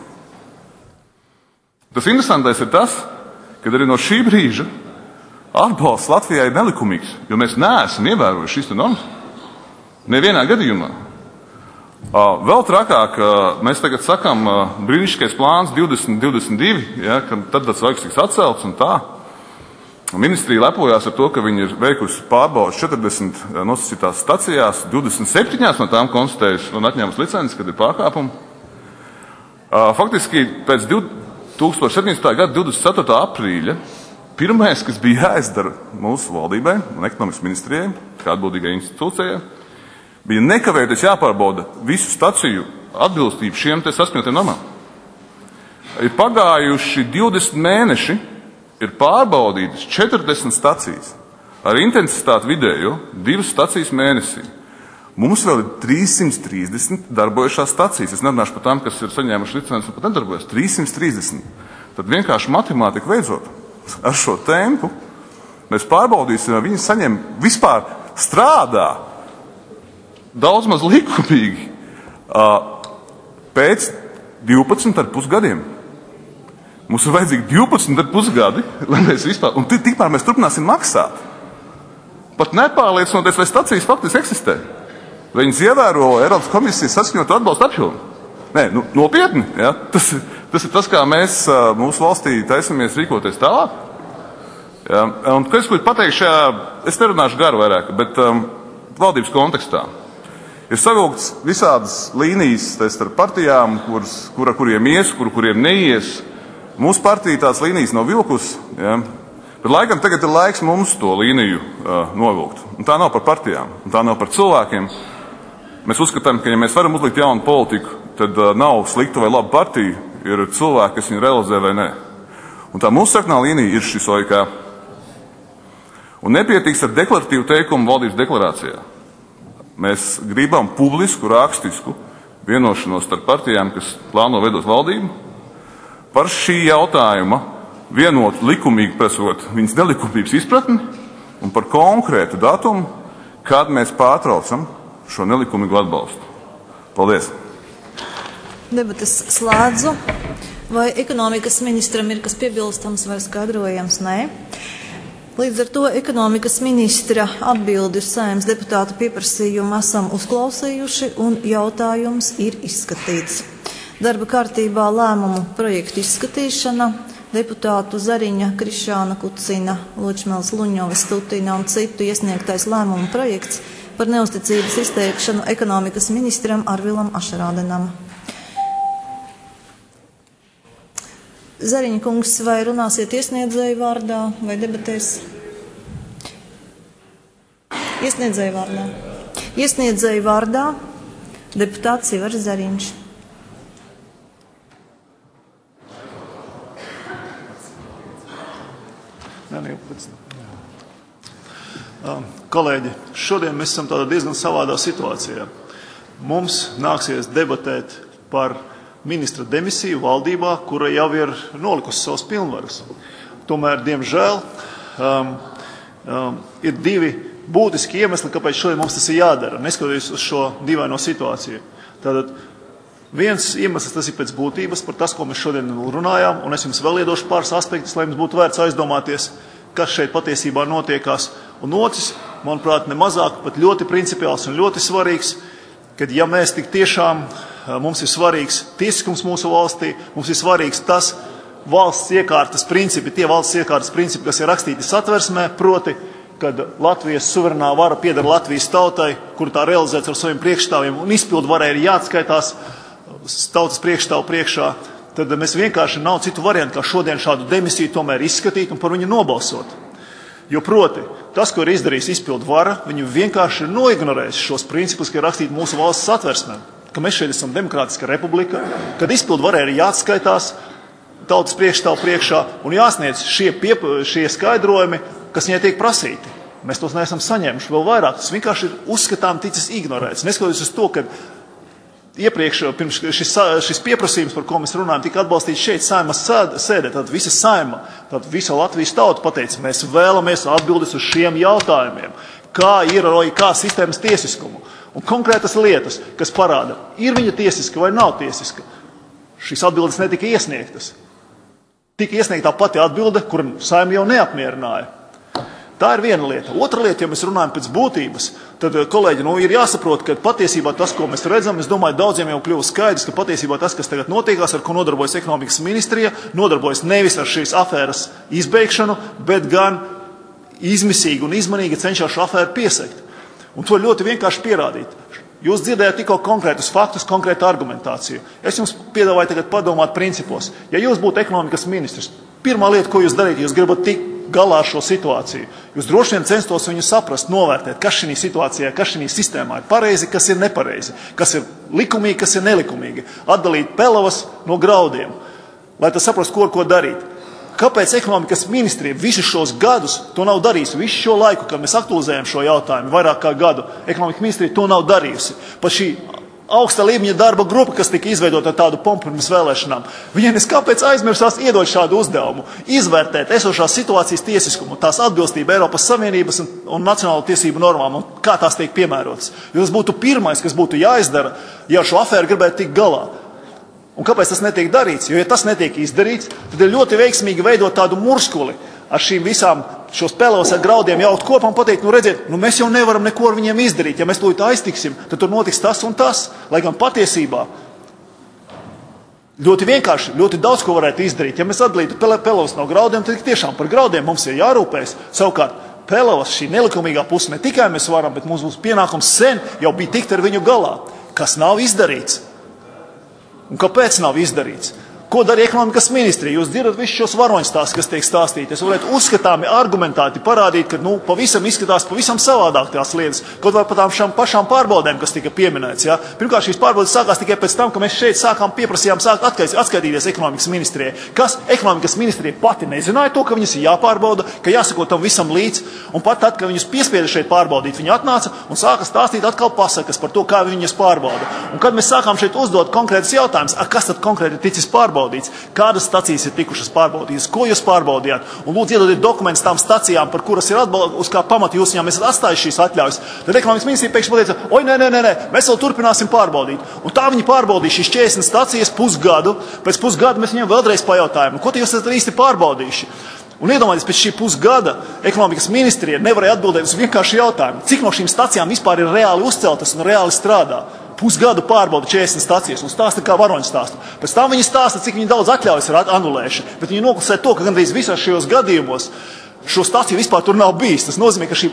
Tas interesantais ir tas, ka arī no šī brīža atbalsts Latvijai ir nelikumīgs, jo mēs neesam ievērojuši šīs normas. Nevienā gadījumā. Vēl trakāk, mēs tagad sakam brīnišķīgais plāns 2022, ja, ka tad tas laiks tiks atcelts un tā. Ministrija lepojās ar to, ka viņi ir veikusi pārbaudas 40 nosacītās stacijās, 27 no tām konstatējusi un atņēmusi licences, kad ir pārkāpumi. Faktiski pēc 2017. gada 24. aprīļa pirmais, kas bija jāizdara mūsu valdībai un ekonomikas ministrijai, kā atbildīgai institūcijai, bija nekavēties jāpārbauda visu staciju atbilstību šiem te saskaņotiem normām. Ir pagājuši 20 mēneši, ir pārbaudītas 40 stacijas ar intensitāti vidējo 2 stacijas mēnesī. Mums vēl ir 330 darbojušās stacijas. Es nerunāšu par tām, kas ir saņēmuši licences un pat nedarbojas. 330. Tad vienkārši matemātika veidzot ar šo tempu, mēs pārbaudīsim, vai viņi saņem vispār strādā daudz maz likumīgi pēc 12,5 gadiem. Mums ir vajadzīgi 12,5 gadi, lai mēs vispār, un tikmēr mēs turpināsim maksāt. Pat nepārliecinoties, vai stacijas faktiski eksistē. Vai viņas ievēro Eiropas komisijas saskaņotu atbalstu apjomu? Nē, nopietni. Ja? Tas ir tas, kā mēs mūsu valstī taisamies rīkoties tālāk. Ja? Un kas, ko pateikšu šajā, es nerunāšu garu vairāk, bet valdības kontekstā. Ir savilkts visādas līnijas starp partijām, kuriem ies, kuriem neies. Mūsu partija tās līnijas nav vilkus, ja? Bet laikam tagad ir laiks mums to līniju novilkt. Un tā nav par partijām, un tā nav par cilvēkiem. Mēs uzskatām, ka ja mēs varam uzlikt jaunu politiku, tad nav slikta vai laba partija, ir cilvēki, kas viņu realizē vai nē. Un tā mūsu sarkanā līnija ir šis OIK. Un nepietiks ar deklaratīvu teikumu valdības deklarācijā. Mēs gribam publisku, rakstisku vienošanos starp partijām, kas plāno veidot valdību, par šī jautājuma vienot likumīgi presot viņas nelikumības izpratni un par konkrētu datumu, kad mēs pārtraucam šo nelikumīgu atbalstu. Paldies! Debates slēdzu. Vai ekonomikas ministram ir kas piebilstams vai skaidrojams? Nē. Līdz ar to ekonomikas ministra atbildi uz Saeimas deputātu pieprasījumu esam uzklausījuši un jautājums ir izskatīts. Darba kārtībā lēmumu projektu izskatīšana, deputātu Zariņa, Krišāna, Kucina, Ločmēls, Luņovas, Tutina un citu iesniegtais lēmumu projekts par neusticības izteikšanu ekonomikas ministram Arvilam Ašerādenam. Zariņa kungs, vai runāsiet iesniedzēju vārdā vai debatēs? Iesniedzēju vārdā. Iesniedzēju vārdā deputāts Ivars Zariņš. Kolēģi, šodien mēs esam tādā diezgan savādā situācijā. Mums nāksies debatēt par ministra demisiju valdībā, kura jau ir nolikusi savas pilnvaras. Tomēr, diemžēl, ir divi būtiski iemesli, kāpēc šodien mums tas ir jādara, neskatoties uz šo dīvaino situāciju. Tātad viens iemesls tas ir pēc būtības par tas, ko mēs šodien runājām, un es jums vēl iedošu pāris aspektus, lai jums būtu vērts aizdomāties, kas šeit patiesībā notiekās. Un otrs, manuprāt, nemazāk, pat ļoti principiāls un ļoti svarīgs, kad ja mēs tik tiešām, mums ir svarīgs tiesiskums mūsu valstī, mums ir svarīgs tas valsts iekārtas principi, tie valsts iekārtas principi, kas ir rakstīti satversmē, proti, kad Latvijas suverenā vara pieder Latvijas tautai, kur tā realizēts ar saviem priekšstāviem, un izpildu varai ir jāatskaitās tautas priekšstāvu priekšā, tad mēs vienkārši nav citu variantu, kā šodien šādu demisiju tomēr izskatīt un par viņu nobalsot. Jo proti, tas, ko ir izdarījis izpildu vara, viņi vienkārši ir noignorējis šos principus, kas ir rakstīti mūsu valsts satversmē, ka mēs šeit esam demokrātiska republika, kad izpildu varai ir jāatskaitās tautas priekšstāvu priekšā un jāsniedz šie skaidrojumi, kas viņai tiek prasīti. Mēs tos neesam saņēmuši vēl vairāk. Tas vienkārši ir uzskatām ticis ignorēts. Neskatoties uz to, ka iepriekš, pirms šis pieprasījums, par ko mēs runājam, tika atbalstīts šeit Saeimas sēdē, tad visa Saeima, tad visa Latvijas tauta pateica, mēs vēlamies atbildes uz šiem jautājumiem, kā ieroja, kā sistēmas tiesiskumu. Un konkrētas lietas, kas parāda, ir viņa tiesiska vai nav tiesiska. Šīs atbildes netika iesniegtas. Tika iesniegtā pati atbilde, kuru Saeima jau neapmierināja. Tā ir viena lieta. Otra lieta, ja mēs runājam pēc būtības, tad, kolēģi, ir jāsaprot, ka patiesībā tas, ko mēs redzam, es domāju, daudziem jau kļuva skaidrs, ka patiesībā tas, kas tagad notiekās, ar ko nodarbojas ekonomikas ministrija, nodarbojas nevis ar šīs afēras izbeigšanu, bet gan izmisīgi un izmanīgi cenšas šo afēru piesekt. Un to ļoti vienkārši pierādīt. Jūs dzirdējāt tikko konkrētus faktus, konkrētu argumentāciju. Es jums piedāvāju tagad padomāt principos. Ja jūs būtu ekonomikas ministrs, pirmā lieta, ko jūs darītu, jūs gribat tikt galā ar šo situāciju. Jūs droši vien censtos viņu saprast, novērtēt, kas šī situācijā, kas šī sistēmā ir pareizi, kas ir nepareizi, kas ir likumīgi, kas ir nelikumīgi. Atdalīt pelavas no graudiem, lai tas saprast, ko darīt. Kāpēc ekonomikas ministrija visus šos gadus to nav darījusi? Visu šo laiku, kad mēs aktualizējam šo jautājumu, vairāk kā gadu, ekonomikas ministrija to nav darījusi. Pat šī augsta līmeņa darba grupa, kas tika izveidota ar tādu pompu pirms vēlēšanām, viņa kāpēc aizmirsās iedot šādu uzdevumu, izvērtēt esošās situācijas tiesiskumu, tās atbilstību Eiropas Savienības un nacionālo tiesību normām un kā tās tiek piemērotas. Jo tas būtu pirmais, kas būtu jāizdara, ja šo afēru gribētu tikt galā. Un kāpēc tas netiek darīts? Jo, ja tas netiek izdarīts, tad ir ļoti veiksmīgi veidot tādu murskuli ar šīm visām šos pelavas ar graudiem jaut kopā un pateikt, redziet, mēs jau nevaram neko ar viņiem izdarīt. Ja mēs to aiztiksim, tad tur notiks tas un tas. Lai gan patiesībā ļoti vienkārši, ļoti daudz ko varētu izdarīt. Ja mēs atdalītu pelavas no graudiem, tad tiešām par graudiem mums ir jārūpējas. Savukārt, pelavas šī nelikumīgā puse ne tikai mēs varam, bet mums pienākums sen jau bija tikt ar viņu galā. Kas nav izdarīts? Un kāpēc nav izdarīts? Ko dara ekonomikas ministrija? Jūs dzirdat visus šos varoņstāstus, kas tiek stāstīti. Es varētu uzskatāmi argumentāti parādīt, ka pavisam izskatās pavisam savādāk tās lietas. Kaut vai par tām pašām pārbaudēm, kas tika pieminēts. Ja? Pirmkārt, šīs pārbaudes sākās tikai pēc tam, ka mēs šeit pieprasījām sākt atskaitīties ekonomikas ministrijai. Kas ekonomikas ministrija pati nezināja to, ka viņas ir jāpārbauda, ka jāsako tam visam līdz. Un pat tad, kad viņus piespieda šeit pārbaudīt, viņi atnāca un sāka stāstīt atkal pasakas par to, kā viņas pārbauda. Un kad mēs sākām šeit uzdot konkrētus jautājumus, kas tad konkrēti ticis pārbaudīts? Kādas stacijas ir tikušas pārbaudītas, ko jūs pārbaudījāt, un lūdzu iedodiet dokumentus tām stacijām, par kuras ir uz kā pamata jūs viņām esat atstājuši šīs atļaujas. Tad ekonomikas ministrija pēkšņi pateica, nē, mēs vēl turpināsim pārbaudīt. Un tā viņi pārbaudīja šīs 40 stacijas pusgadu, pēc pusgada mēs viņiem vēlreiz pajautājām, ko jūs esat īsti pārbaudījuši? Un iedomājieties, pēc šī pusgada ekonomikas ministrija nevarēja atbildēt uz vienkārši jautājumu, cik no šīm stacijām vispār ir reāli uzceltas un reāli strādā. Pusgadu pārbauda 40 stacijas un stāsta kā varoņu stāstu. Pēc tam viņi stāsta, cik viņi daudz atļaujas ir anulējuši, bet viņi noklusē to, ka gandrīz visos šajos gadījumos šo staciju vispār tur nav bijis. Tas nozīmē, ka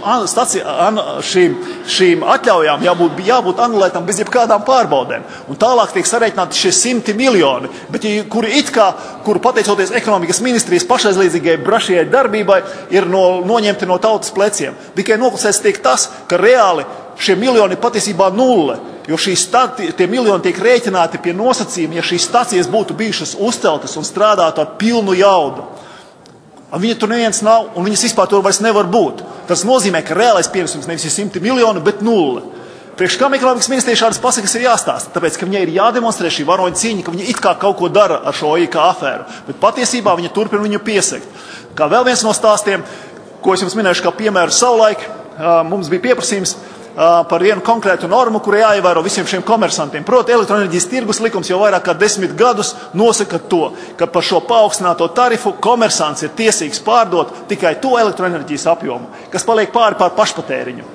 šīm atļaujām jābūt anulētām bez jebkādām pārbaudēm. Un tālāk tiek sareiķināti šie 100 miljoni, bet kuru pateicoties ekonomikas ministrijas pašaizliedzīgai brašajai darbībai, ir noņemti no tautas pleciem. Tikai noklusēts tiek tas, ka reāli šie miljoni patiesībā nulle, jo tie miljoni tiek rēķināti pie nosacījuma, ja šīs stacijas būtu bijušas uzceltas un strādātu ar pilnu jaudu. Viņa tur neviens nav, un viņas vispār tur vairs nevar būt. Tas nozīmē, ka reālais pienesums nevis ir 100 miljoni, bet nulle. Priekš kam ekonomikas ministrija šādas pasakas ir jāstāsta? Tāpēc, ka viņai ir jādemonstrē šī varoņa cīņa, ka viņa it kā kaut ko dara ar šo OIK afēru, bet patiesībā viņa turpina viņu piesekt. Kā vēl viens no stāstiem, ko es jums minēšu kā piemēru savulaik, mums bija pieprasījums par vienu konkrētu normu, kura jāievēro visiem šiem komersantiem. Proti, elektroenerģijas tirgus likums jau vairāk kā 10 gadus nosaka to, ka par šo paaugstināto tarifu komersants ir tiesīgs pārdot tikai to elektroenerģijas apjomu, kas paliek pāri pār pašpatēriņu.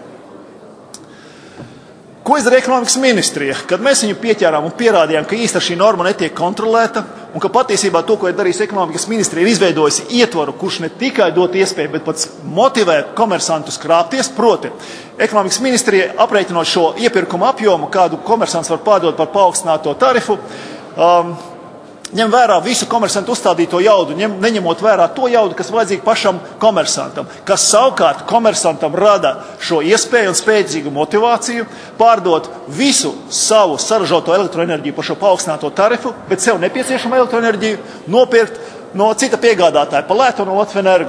Ko izdara ekonomikas ministrija? Kad mēs viņu pieķērām un pierādījām, ka īsti šī norma netiek kontrolēta un ka patiesībā to, ko ir darījis ekonomikas ministrija, ir izveidojusi ietvaru, kurš ne tikai dot iespēju, bet pats motivē komersantus krāpties, proti, ekonomikas ministrija aprēķinot šo iepirkuma apjomu, kādu komersants var pārdot par paaugstināto tarifu, ņem vērā visu komersantu uzstādīto jaudu, neņemot vērā to jaudu, kas vajadzīga pašam komersantam, kas savukārt komersantam rada šo iespēju un spēcīgu motivāciju pārdot visu savu saražoto elektroenerģiju par šo paaugstināto tarifu, bet sev nepieciešamu elektroenerģiju nopirkt no cita piegādātāja, pa lētu no Latvijas Energo.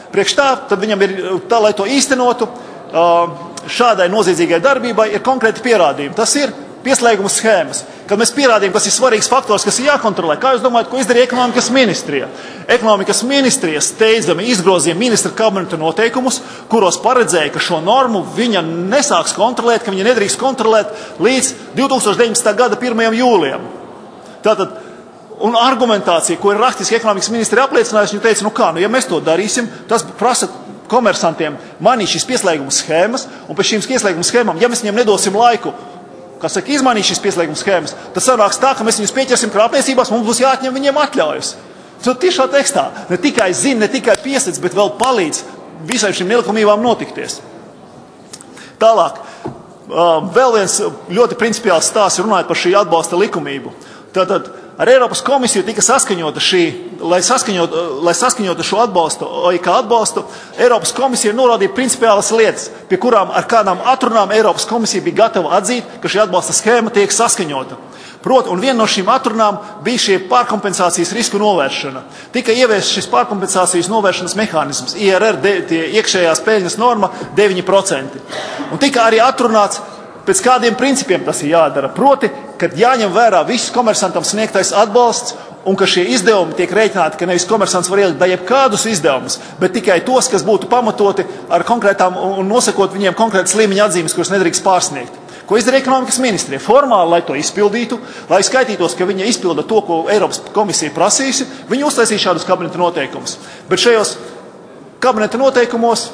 Priekš tā, tad viņam ir, tā, lai to īstenotu, šādai noziedzīgai darbībai ir konkrēti pierādījumi. Tas ir pieslēguma schēmas. Kad mēs pierādījām, kas ir svarīgs faktors, kas ir jākontrolē, kā jūs domājat, ko izdarīja ekonomikas ministrija? Ekonomikas ministrija steidzami izgrozīja ministra kabineta noteikumus, kuros paredzēja, ka šo normu viņa nesāks kontrolēt, ka viņa nedrīkst kontrolēt līdz 2019. gada 1. jūlijam. Tātad, un argumentācija, ko ir rakstiski ekonomikas ministrija apliecinājusi, viņa teica, ja mēs to darīsim, tas prasa komersantiem mainīt šīs pieslēguma schēmas, un pēc šīm pieslēguma schēmām, ja mēs viņiem nedosim laiku, izmainīt šīs pieslēguma schēmas, tad sanāks tā, ka mēs viņus pieķersim krāpniecībās, mums būs jāatņem viņiem atļaujas. Tiešā tekstā ne tikai zina, ne tikai piesac, bet vēl palīdz visai šīm nelikumībām notikties. Tālāk, vēl viens ļoti principiāls stāsts runājot par šī atbalsta likumību. Tātad ar Eiropas komisiju tika saskaņota lai saskaņotu šo atbalstu, OIK atbalstu, Eiropas komisija norādīja principiālas lietas, pie kurām ar kādām atrunām Eiropas komisija bija gatava atzīt, ka šī atbalsta schēma tiek saskaņota. Proti, un viena no šīm atrunām bija šī pārkompensācijas risku novēršana. Tika ieviests šis pārkompensācijas novēršanas mehānisms, IRR, iekšējās peļņas norma 9%. Un tika arī atrunāts, pēc kādiem principiem tas ir jādara. Proti, kad jāņem vērā viss komersantam sniegtais atbalsts un ka šie izdevumi tiek rēķināti, ka nevis komersants var ielikt jebkādus izdevumus, bet tikai tos, kas būtu pamatoti ar konkrētām un nosakot viņiem konkrētas līmeņa atzīmes, kuras nedrīkst pārsniegt. Ko izdarīja ekonomikas ministrija? Formāli, lai to izpildītu, lai skaitītos, ka viņa izpilda to, ko Eiropas komisija prasījusi, viņa uztaisīja šādus kabineta noteikumus. Bet šajos kabineta noteikumos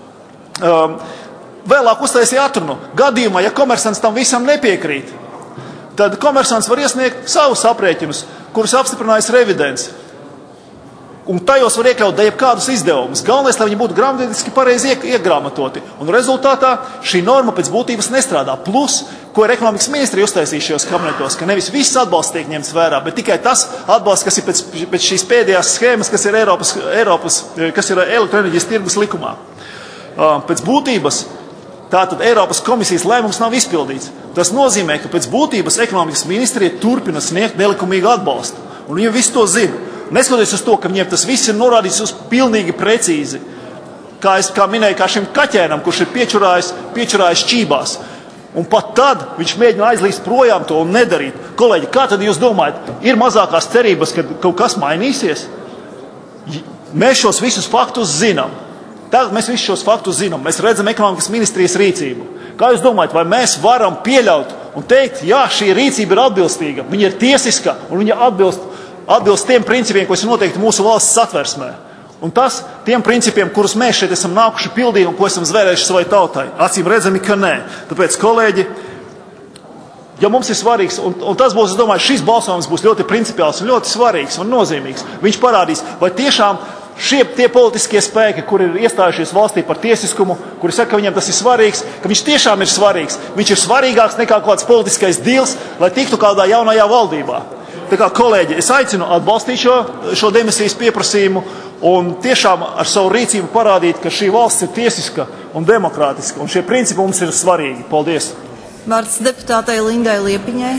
vēlāk uztaisīja atrunu. Gadījumā, ja komersants tam visam nepiekrīt, tad komersants var iesniegt savus aprēķinus, kurus apstiprinājas revidents. Un tajos var iekļaut jebkādus izdevumus. Galvenais, lai viņi būtu gramatiski pareizi iegrāmatoti. Un rezultātā šī norma pēc būtības nestrādā. Plus, ko ir ekonomikas ministrija uztaisījuši šajos kabinetos, ka nevis viss atbalsts tiek ņemts vērā, bet tikai tas atbalsts, kas ir pēc šīs pēdējās schēmas, kas ir elektroenerģijas tirgus likumā. Pēc būtības tātad Eiropas komisijas lēmums nav izpildīts. Tas nozīmē, ka pēc būtības ekonomikas ministrija turpina sniegt nelikumīgu atbalstu. Un viņi visu to zina. Neskatoties uz to, ka viņiem tas viss ir norādīts uz pilnīgi precīzi. Kā minēju, kā šim kaķēnam, kurš ir piečurājis čībās. Un pat tad viņš mēģina aizlīst projām to un nedarīt. Kolēģi, kā tad jūs domājat, ir mazākās cerības, ka kaut kas mainīsies? Mēs šos visus faktus zinām. Tagad mēs visus šos faktus zinām. Mēs redzam ekonomikas ministrijas rīcību. Kā jūs domājat, vai mēs varam pieļaut un teikt, jā, šī rīcība ir atbilstīga, viņa ir tiesiska un viņa atbilst tiem principiem, kas ir noteikti mūsu valsts satversmē. Un tas tiem principiem, kurus mēs šeit esam nākuši pildīt un ko esam zvērējuši savai tautai. Acīm redzami, ka nē. Tāpēc, kolēģi, ja mums ir svarīgs, un tas būs, es domāju, šis balsojums būs ļoti principiāls un ļoti svarīgs un nozīmīgs. Viņš parādīs, vai tiešām tie politiskie spēki, kuri ir iestājušies valstī par tiesiskumu, kuri saka, ka viņiem tas ir svarīgs, ka viņš tiešām ir svarīgs. Viņš ir svarīgāks nekā kaut kāds politiskais dīls, lai tiktu kādā jaunajā valdībā. Tā kā, kolēģi, es aicinu atbalstīt šo demisijas pieprasījumu un tiešām ar savu rīcību parādīt, ka šī valsts ir tiesiska un demokrātiska, un šie principi mums ir svarīgi. Paldies! Vārds deputātei Lindai Liepiņai.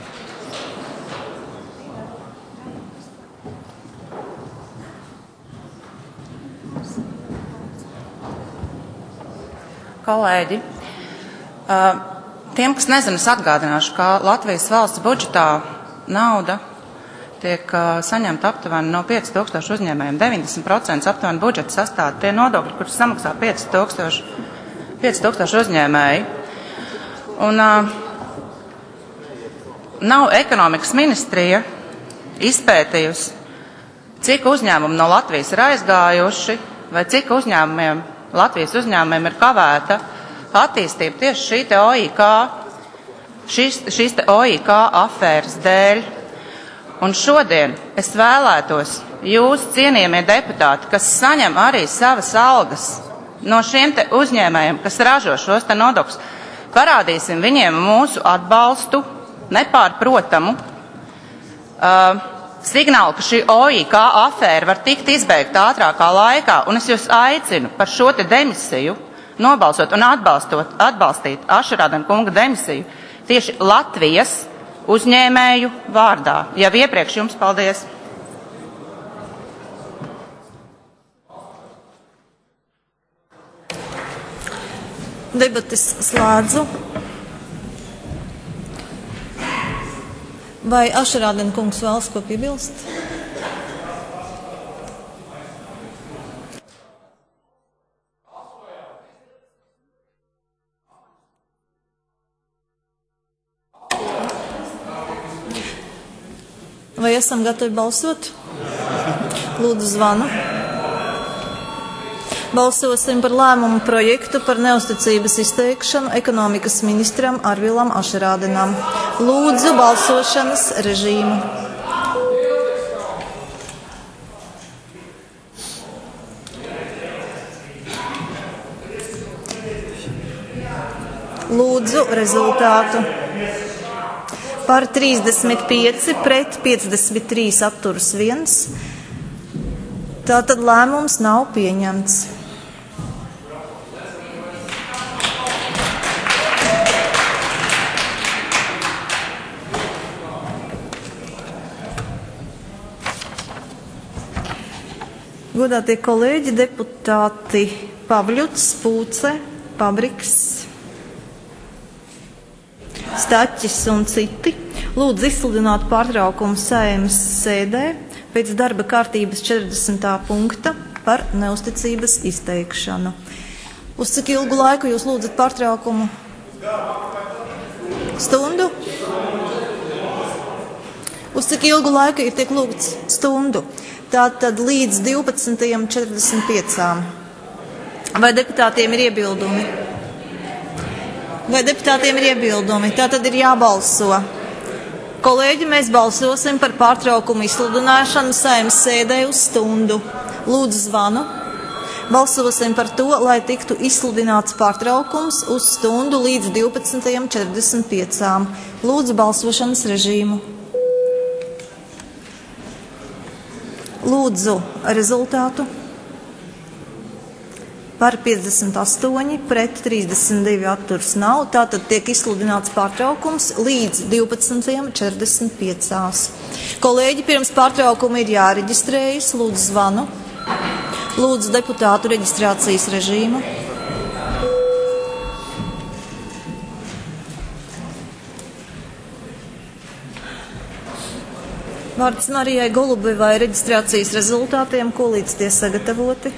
Kolēģi, tiem, kas nezina, es atgādināšu, ka Latvijas valsts budžetā nauda tiek saņemta aptuveni no 5000 uzņēmējiem. 90% aptuveni budžeta sastāv tie nodokļi, kurus samaksā 5000 uzņēmēji. Un nav ekonomikas ministrija izpētījusi, cik uzņēmumi no Latvijas ir aizgājuši, vai cik Latvijas uzņēmumiem ir kavēta attīstība tieši šīs OIK afēras dēļ. Un šodien es vēlētos jūs, cienījamie deputāti, kas saņem arī savas algas no šiem te uzņēmējiem, kas ražo šos te nodokļus, parādīsim viņiem mūsu atbalstu, nepārprotamu signālu, ka šī OIK afēra var tikt izbeigta ātrākā laikā, un es jūs aicinu par šo te demisiju nobalsot un atbalstīt Ašerādena kunga demisiju tieši Latvijas uzņēmēju vārdā. Jau iepriekš jums paldies! Debates slēdzu. Vai Ašerādena kungs vēlas ko piebilst? Vai esam gatavi balsot? Lūdzu, zvanu. Balsosim par lēmumu projektu par neusticības izteikšanu ekonomikas ministram Arvilam Ašerādenam. Lūdzu, balsošanas režīmu. Lūdzu, rezultātu. Par 35, pret 53 atturas 1. Tātad lēmums nav pieņemts. Godātie kolēģi, deputāti Pavļuts, Pūce, Pabriks, Staķis un citi lūdzu izsludināt pārtraukumu Saeimas sēdē pēc darba kārtības 40. punkta par neusticības izteikšanu. Uz cik ilgu laiku jūs lūdzat pārtraukumu? Stundu? Uz cik ilgu laiku ir tiek lūgts stundu? Tātad līdz 12:45. Vai deputātiem ir iebildumi? Tātad ir jābalso. Kolēģi, mēs balsosim par pārtraukumu izsludināšanu Saeimas sēdē uz stundu. Lūdzu, zvanu. Balsosim par to, lai tiktu izsludināts pārtraukums uz stundu līdz 12:45. Lūdzu, balsošanas režīmu. Lūdzu, rezultātu. Par 58, pret 32 atturas nav. Tātad tiek izsludināts pārtraukums līdz 12:45. Kolēģi, pirms pārtraukuma ir jāreģistrējas. Lūdzu, zvanu. Lūdzu, deputātu reģistrācijas režīmu. Vārds Marijai Golubevai reģistrācijas rezultātiem, ko līdz tie sagatavoti.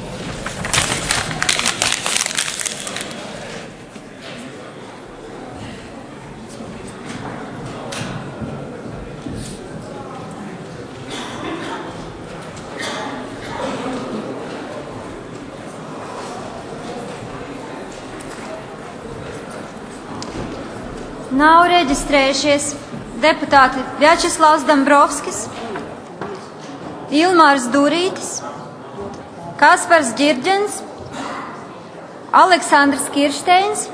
Nav reģistrējušies deputāti Vjačeslavs Dombrovskis, Ilmārs Durītis, Kaspars Ģirģens, Aleksandrs Kiršteins,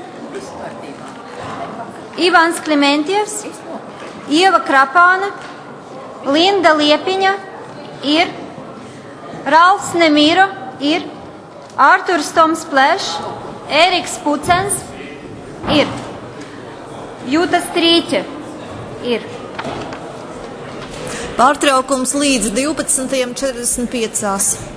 Ivans Klimentjevs, Ieva Krapāna, Linda Liepiņa ir, Ralfs Nemīro ir, Ārturs Toms Plešs, Ēriks Pucens ir, Jūta Strīķe ir. Pārtraukums līdz 12:45.